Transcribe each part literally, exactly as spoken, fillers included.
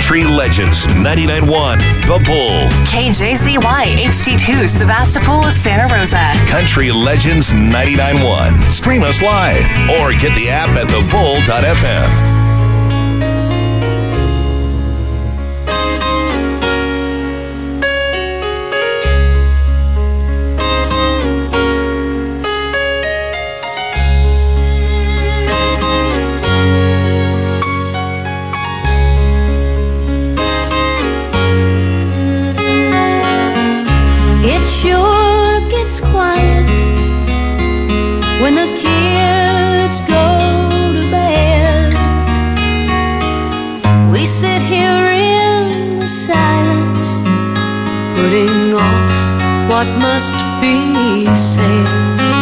Country Legends ninety-nine point one, The Bull. K J Z Y H D two, Sebastopol, Santa Rosa. Country Legends ninety-nine point one. Stream us live or get the app at the bull dot f m. When the kids go to bed, we sit here in the silence, putting off what must be said.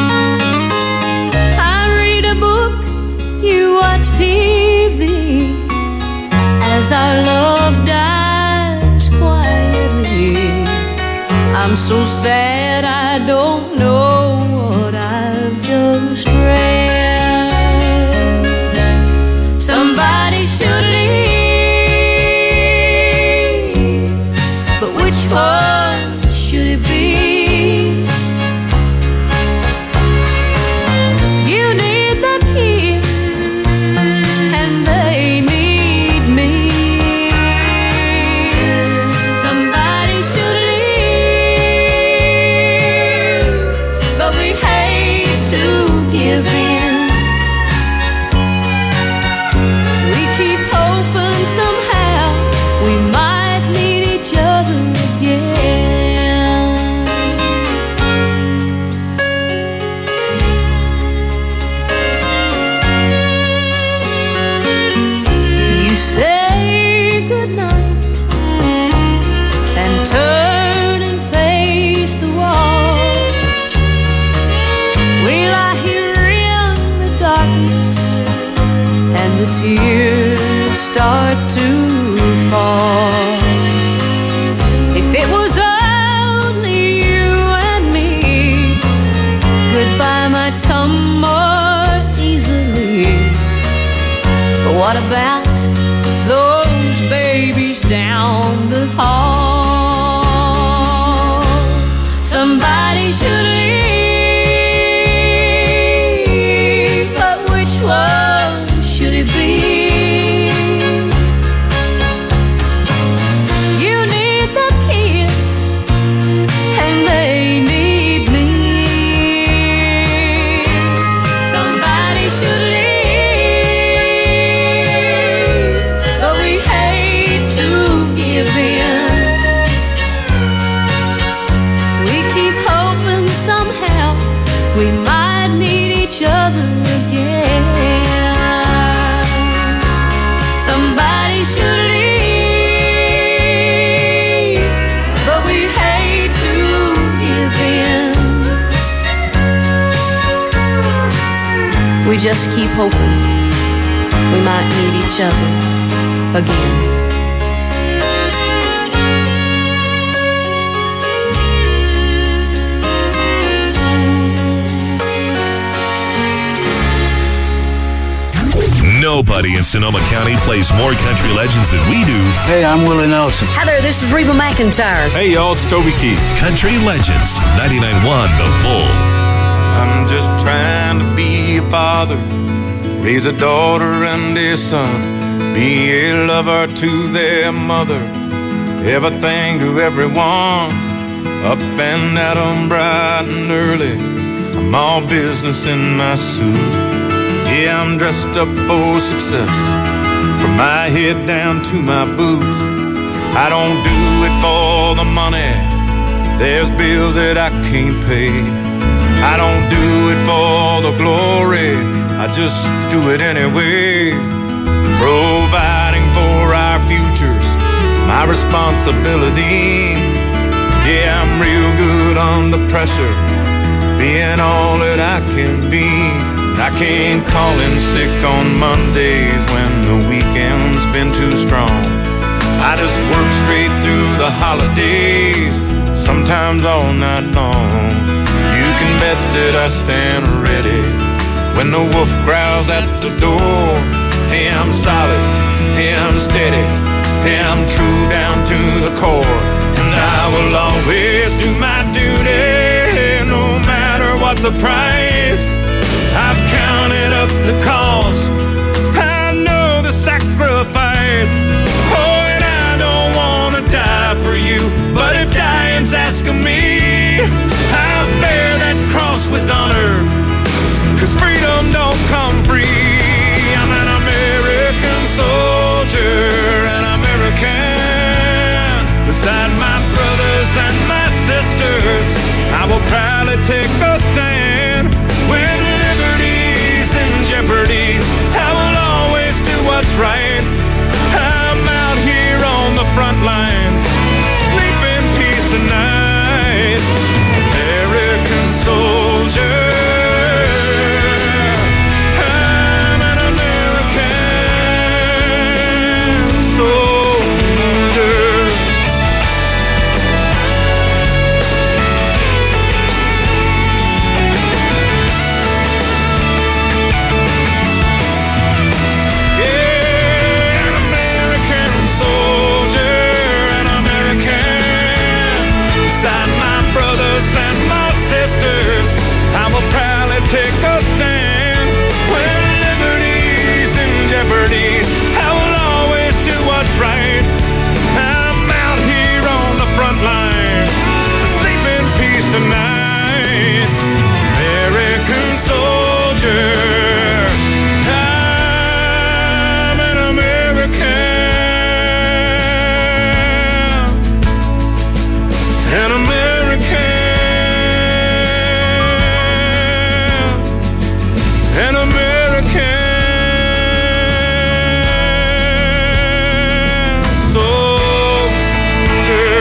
I read a book, you watch T V, as our love dies quietly. I'm so sad I don't know what I've just read. Somebody should leave, but which one should it be? You need the kids, and they need me. Somebody should leave, but we hate to give in. We keep hoping somehow we might meet each other again. You say goodnight and turn and face the wall. We lie here in the darkness, and the tears start to fall. If it was only you and me, goodbye might come more easily. But what about those babies down the hall? Somebody should leave, but which one should it be? You need the kids, and they need me. Somebody should leave, but we hate to give in. We keep hoping somehow we might need each other again. Somebody should leave, but we hate to give in. We just keep hoping we might meet each other again. Nobody in Sonoma County plays more country legends than we do. Hey, I'm Willie Nelson. Hi there, this is Reba McEntire. Hey, y'all, it's Toby Keith. Country Legends ninety-nine point one, The Bull. I'm just trying to be a father, raise a daughter and a son, be a lover to their mother, everything to everyone, up and at 'em bright and early. I'm all business in my suit. Yeah, I'm dressed up for success, from my head down to my boots. I don't do it for the money, there's bills that I can't pay. I don't do it for the glory, I just do it anyway. Providing for our futures, my responsibility. Yeah, I'm real good under pressure, being all that I can be. I can't call in sick on Mondays when the weekend's been too strong. I just work straight through the holidays, sometimes all night long. You can bet that I stand ready when the wolf growls at the door. Hey, I'm solid, hey, I'm steady, Yeah, I'm true down to the core, and I will always do my duty, no matter what the price. I've counted up the cost, I know the sacrifice. Oh, and I don't want to die for you, but if dying's asking me, I'll bear that cross with honor, 'cause freedom don't come free. I'm an American soldier, an American. Beside my brothers and my sisters, I will proudly take a stand. When liberty's in jeopardy, I will always do what's right. I'm out here on the front lines, sleep in peace tonight. American soldier, I'm an American soldier. Take a stand when liberty's in jeopardy. I will always do what's right. I'm out here on the front line, so sleep in peace tonight. American soldier, I'm an American, an American. An American soldier.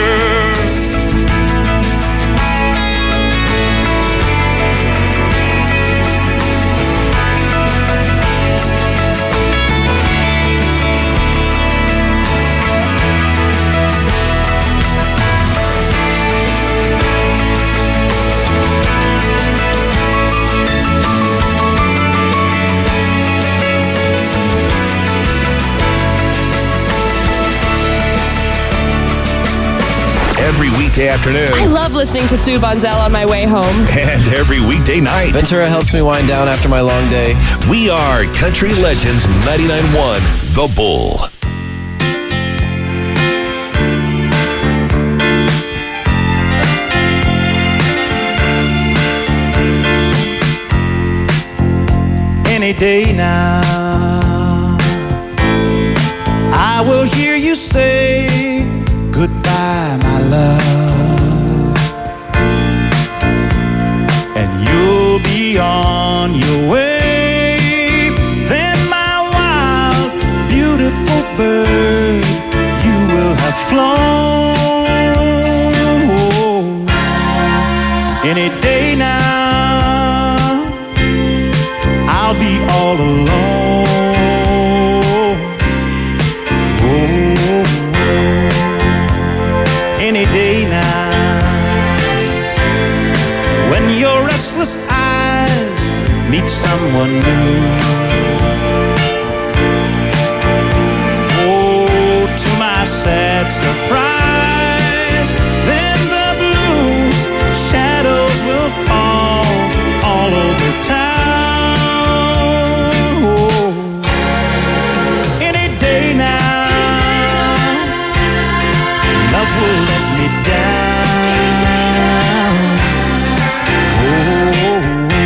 Every weekday afternoon. I love listening to Sue Bonzel on my way home. And every weekday night. Ventura helps me wind down after my long day. We are Country Legends ninety-nine point one, The Bull. Any day now, I will hear you say goodbye, my love, and you'll be on your way. Then my wild, beautiful bird, you will have flown. Oh, any day now, I'll be all alone. Any day now, when your restless eyes meet someone new. Oh, to my sad surprise, then the blue shadows will fall all over town. Oh, any day now, love will let me down. Oh,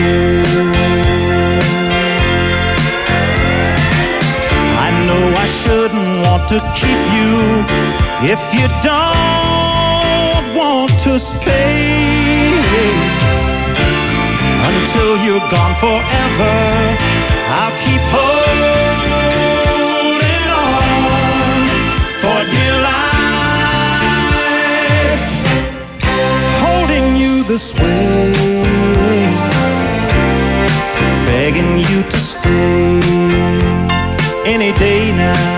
I know I shouldn't want to keep you if you don't want to stay. Until you're gone forever, I'll keep holding on for dear life. Holding you this way, begging you to stay any day now.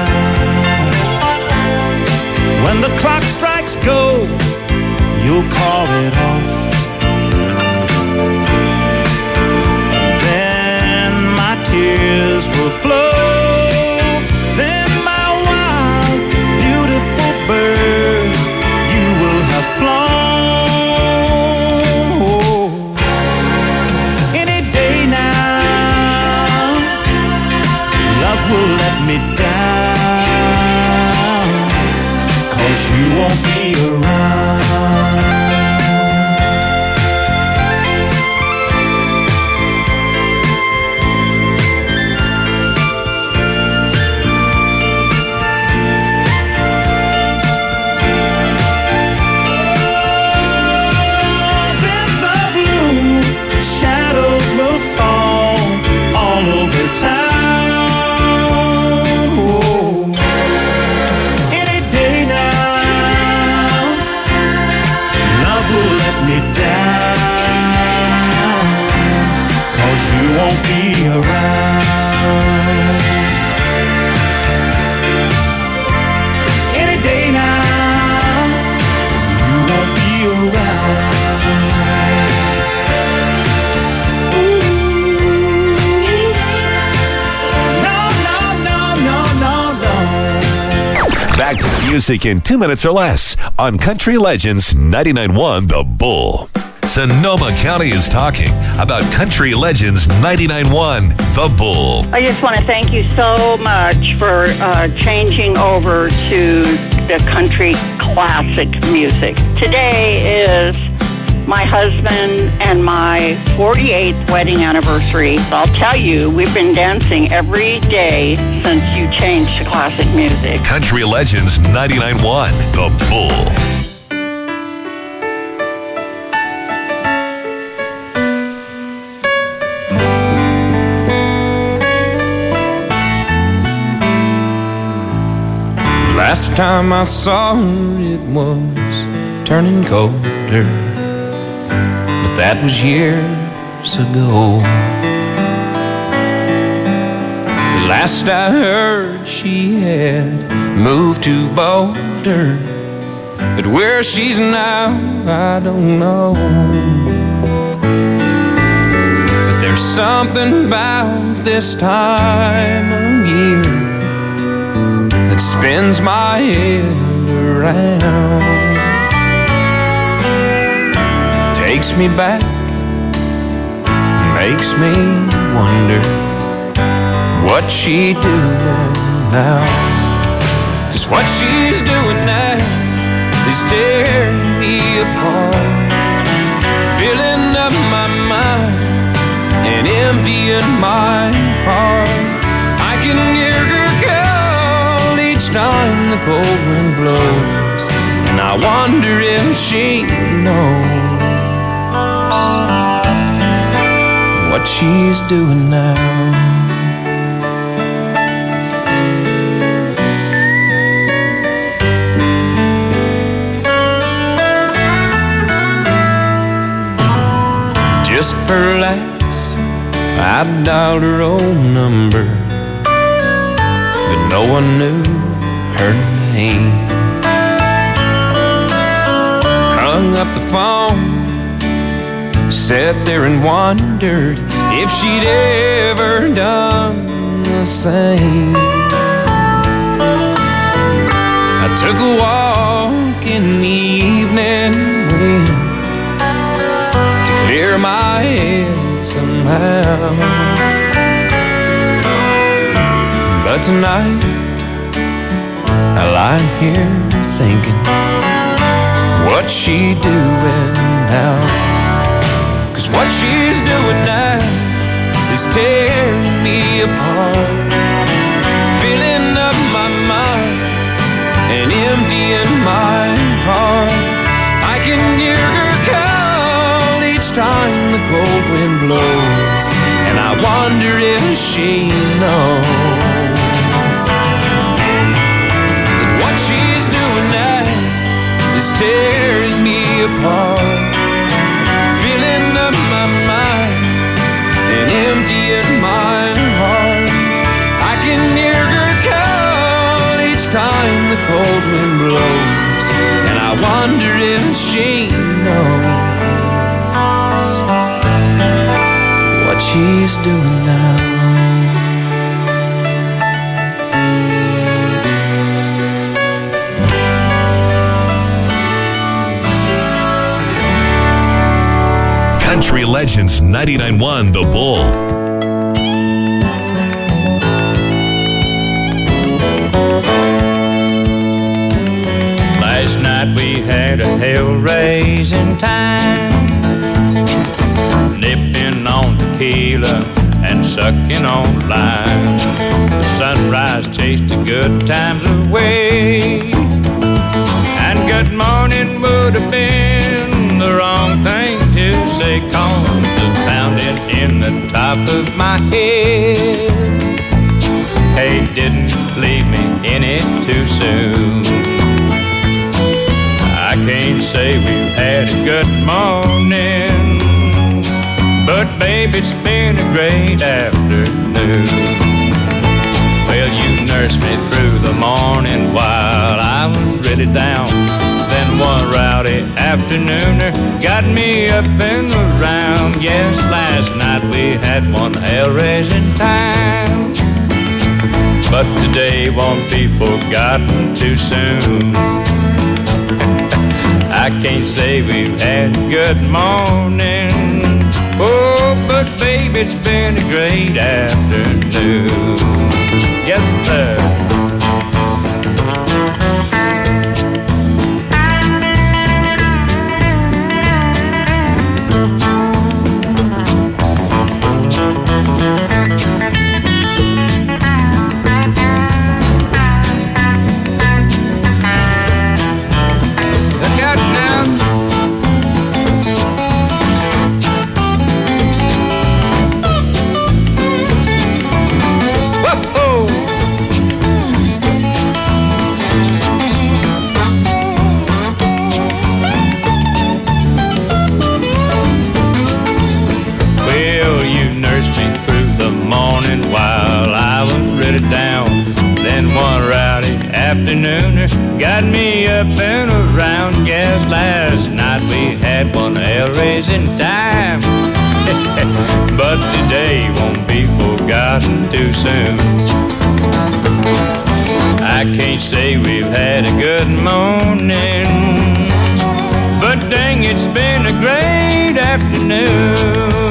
When the clock strikes go, you'll call it off. Then my tears will flow. Then my wild, beautiful won't be around. Any day now, you won't be around. Back to the music in two minutes or less on Country Legends ninety-nine point one The Bull. Sonoma County is talking about Country Legends ninety-nine point one The Bull. I just want to thank you so much for uh, changing over to the country classic music. Today is my husband and my forty-eighth wedding anniversary. I'll tell you, we've been dancing every day since you changed to classic music. Country Legends ninety-nine point one The Bull. Last time I saw her, it was turning colder, but that was years ago. The last I heard, she had moved to Boulder, but where she's now, I don't know. But there's something about this time of year that spins my head around, takes me back, makes me wonder what she doing now. 'Cause what she's doing now is tearing me apart, filling up my mind and emptying my heart. I can hear her call each time the cold wind blows, and I wonder if she knows what she's doing now. Just for laughs, I dialed her own number, but no one knew her name. Hung up the phone, sat there and wondered if she'd ever done the same. I took a walk in the evening wind to clear my head somehow, but tonight I lie here thinking, what's she doing now? 'Cause what she's doing now is tearing me apart, filling up my mind and emptying my heart. I can hear her call each time the cold wind blows, and I wonder if she knows that what she's doing now is tearing me apart, filling up my mind and emptying my heart. I can hear her call each time the cold wind blows, and I wonder if she knows what she's doing now. Country Legends ninety-nine point one The Bull. Last night we had a hell-raising time, nipping on tequila and sucking on lime. The sunrise chased the good times away, and good morning would have been the wrong thing to say, 'cause the pounding in the top of my head, hey, didn't leave me any too soon. I can't say we've had a good morning, but babe, it's been a great afternoon. Well, you nursed me through the morning while I was really down. Then one rowdy afternooner got me up and around. Yes, last night we had one hell-raising time, but today won't be forgotten too soon. I can't say we've had a good morning, oh, but baby, it's been a great afternoon. Yes, sir. Afternooner got me up and around. Yes, last night we had one hell-raising time, but today won't be forgotten too soon. I can't say we've had a good morning, but dang, it's been a great afternoon.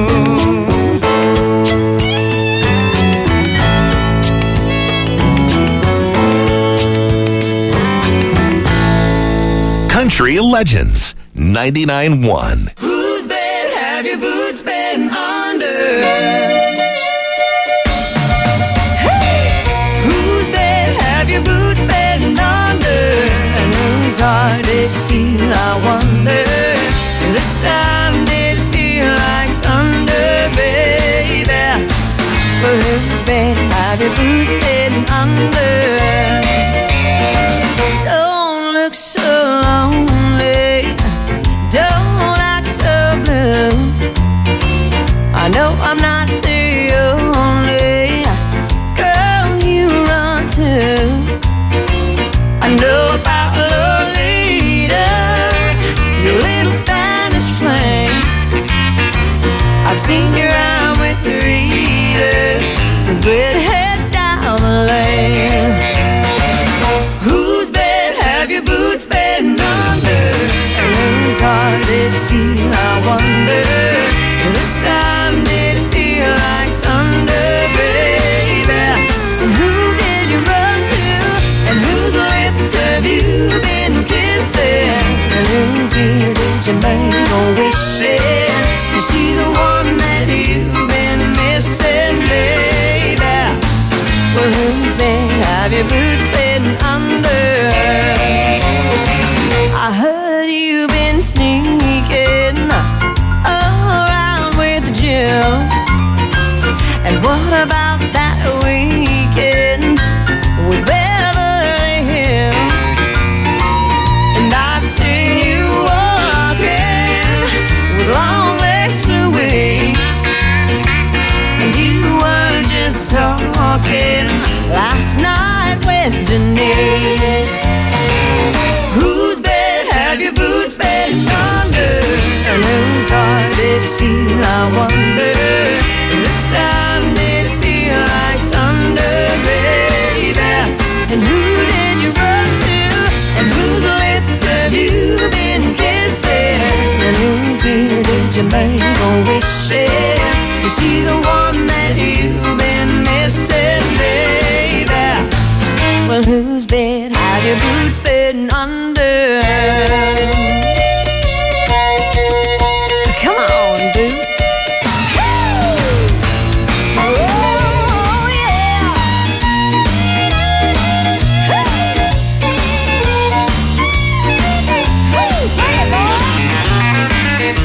Country Legends ninety-nine point one. Whose bed have your boots been under? Hey! Whose bed have your boots been under? And whose heart did you see, I wonder? This time did it feel like thunder, baby? But whose bed have your boots been under? Don't look so lonely, don't act so blue. I know I'm not the only girl you run to. I know about Lolita, your little Spanish flame. I've seen you out with Rita, the redhead down the lane. Whose bed have your boots been under? And whose heart did you see, I wonder? This time did it feel like thunder, baby? And who did you run to? And whose lips have you been kissing? And whose ear did you make a wish in? Is she the one that you've been missing, baby? Well, whose bed have your boots been under? I heard you've been sneaking around with Jill. And what about that weekend with Beverly Hills? And I've seen you walking with long legs for weeks, and you weren't just talking last night with Denise. Whose bed have your boots been under? And whose heart did you see, I wonder? This time did it feel like thunder, baby? And who did you run to? And whose lips have you been kissing? And whose ear did you make a wish in? Is she the one that you've been missing, baby? Well, whose bed have your boots been under? Come on, boots. Oh, yeah. Hey, boys.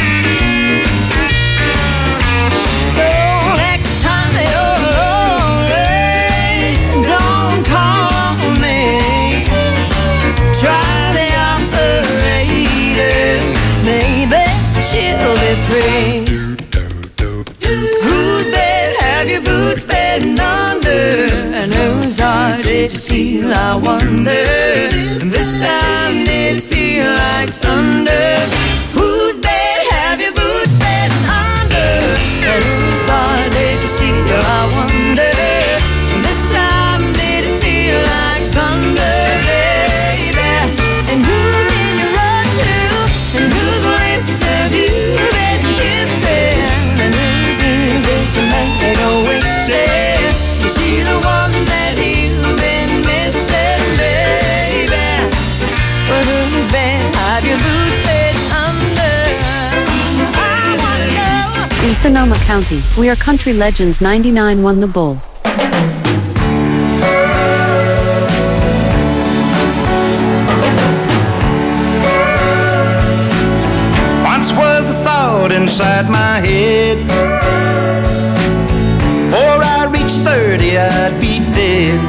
So next time you're lonely, don't call me. Try wonder. And this time did it feel like thunder. Whose bed have your boots been under? And whose heart did you steal, I wonder? And this time did it feel like thunder, baby? And who did you run to? And whose lips have you been kissing? And whose ear did you make a wish in? Is she the one that you've been missing, baby? But whose bed have your boots been under? I wanna know. In Sonoma County, we are Country Legends ninety-nine point one The Bull. Once was a thought inside my head, before I reached thirty I'd be dead.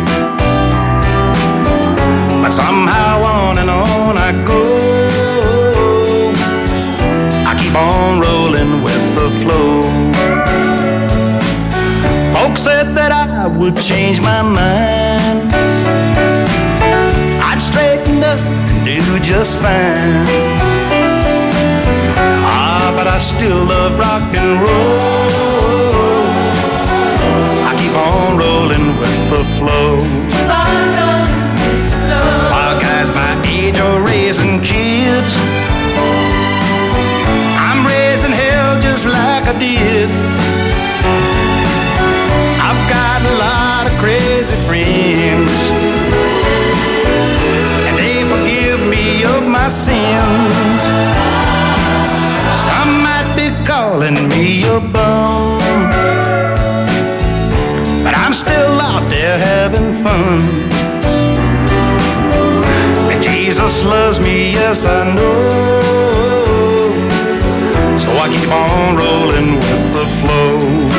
But somehow on and on I go, I keep on rolling with the flow. Folks said that I would change my mind, I'd straighten up and do just fine. Ah, but I still love rock and roll, I keep on rolling with the flow. While guys my age are raising kids, I'm raising hell just like I did. I've got a lot of crazy friends, and they forgive me of my sins. Some might be calling me a bum, but I'm still out there having fun. And Jesus loves me, yes I know, so I keep on rolling with the flow.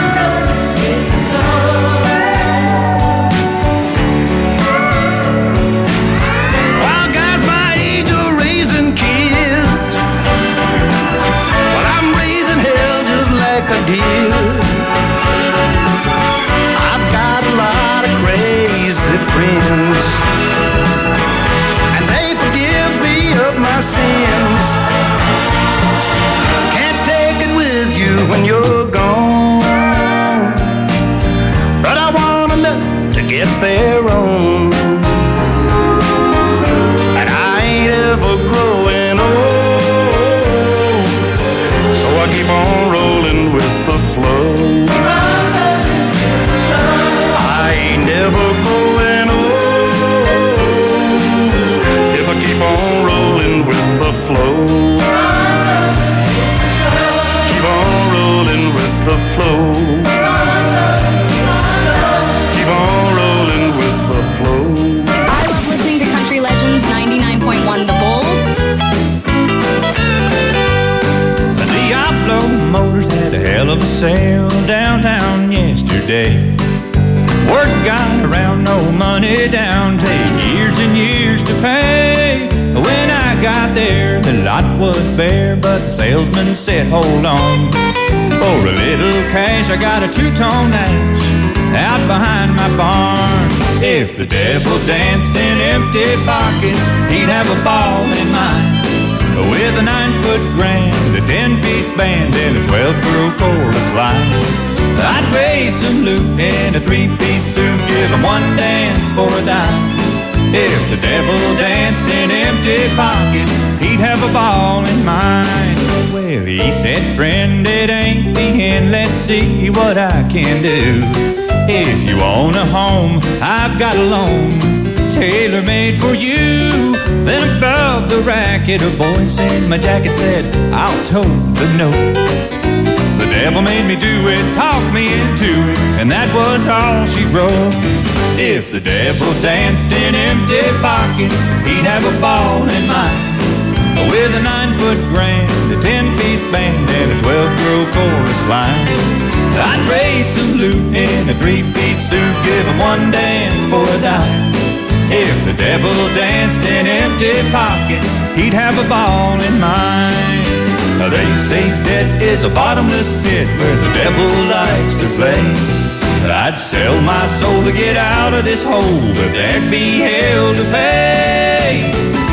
While guys my age are raising kids, well I'm raising hell just like I did. I've got a lot of crazy friends, and they forgive me of my sins. Can't take it with you when you're gone, but I want enough to get their own. And I ain't ever growing old, so I keep on rolling with the flow. I ain't never growing old if I keep on rolling with the flow. Keep on rolling with the flow. Keep on rolling with the flow. I love listening to Country Legends ninety-nine point one The Bull. The Diablo Motors had a hell of a sale downtown yesterday. Word got around, no money down, take years and years to pay. When I got there, the lot was bare, but the salesman said, hold on. For a little cash, I got a two-tone ash out behind my barn. If the devil danced in empty pockets, he'd have a ball in mine. With a nine-foot grand, a ten-piece band, and a twelve-girl chorus line, I'd raise some loot in a three-piece suit, give him one dance for a dime. If the devil danced in empty pockets, he'd have a ball in mine. Well, he said, friend, it ain't the end, let's see what I can do. If you own a home, I've got a loan, tailor-made for you. Then above the racket, a voice in my jacket said, I'll tote the note. The devil made me do it, talked me into it, and that was all she wrote. If the devil danced in empty pockets, he'd have a ball in mine. With a nine-foot grand, a ten-piece band, and a twelve-girl chorus line, I'd raise some loot in a three-piece suit, give him one dance for a dime. If the devil danced in empty pockets, he'd have a ball in mine. They say debt is a bottomless pit where the devil likes to play. But I'd sell my soul to get out of this hole if there'd be hell to pay.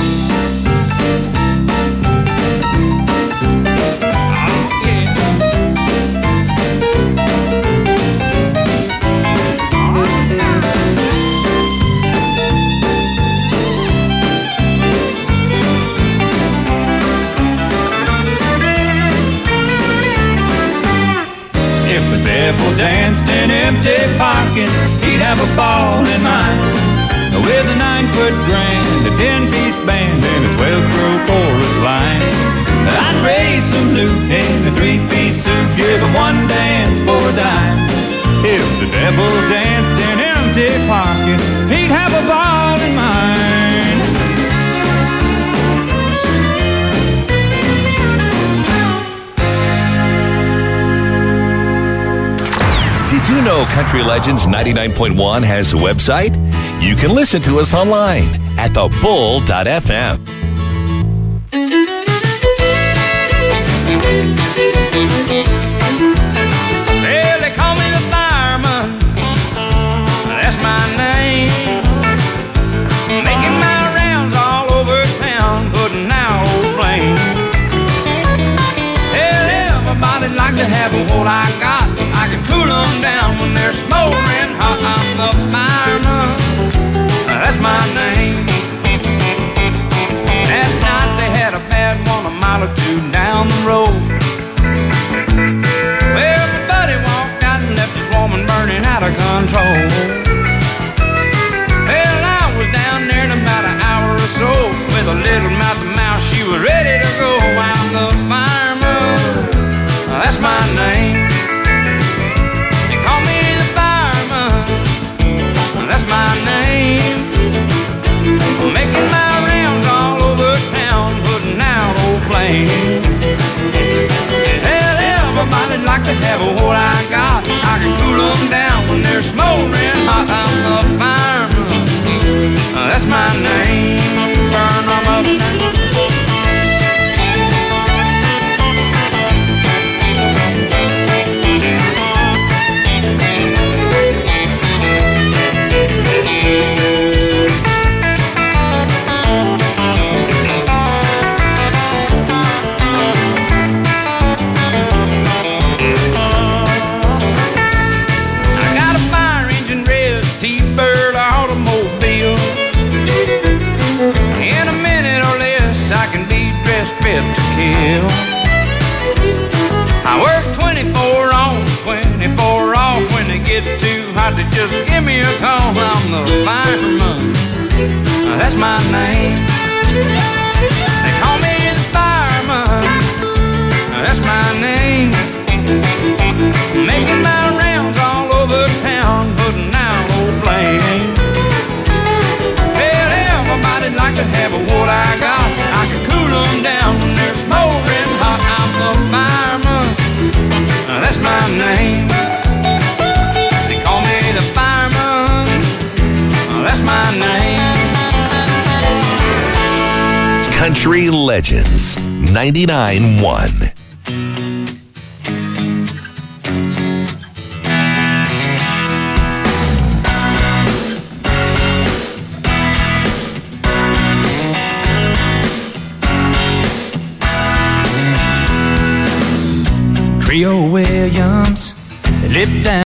Devil danced in empty pockets, he'd have a ball in mind. With a nine-foot grand, a ten-piece band, and a twelve-row chorus line. I'd raise some loot in a three-piece suit, give him one dance for a dime. If the devil danced in empty pockets, he'd have a ball in mind. Did you know Country Legends ninety-nine point one has a website? You can listen to us online at the bull dot f m. Well, they call me the fireman, that's my name. Making my rounds all over town, putting out old flames. Hell, everybody'd like to have what I got. I can cool them down when they're smoldering hot. I'm the fireman, that's my name. Last night they had a bad one a mile or two down the road. Well, my buddy walked out and left his woman burning out of control. Well, I was down there in about an hour or so with a little mouth to mouth, she was ready to go. I'm the fireman, that's my name. That's my name. Making my rounds all over town, putting out old flames. Hell, everybody'd like to have what I got. I can cool them down when they're smoldering hot. I'm the fireman, that's my name. Burn them up now. Fit to kill. I work twenty-four on, twenty-four off. When they get too hot, they just give me a call. I'm the fireman, that's my name. They call me the fireman, that's my name. Making my rounds all over town, putting out old flames. Hell, everybody'd like to have what I got. I can cool them down when they're smoldering hot. I'm the fireman, that's my name. They call me the fireman, that's my name. Country Legends ninety-nine point one. Trio Williams, they lived down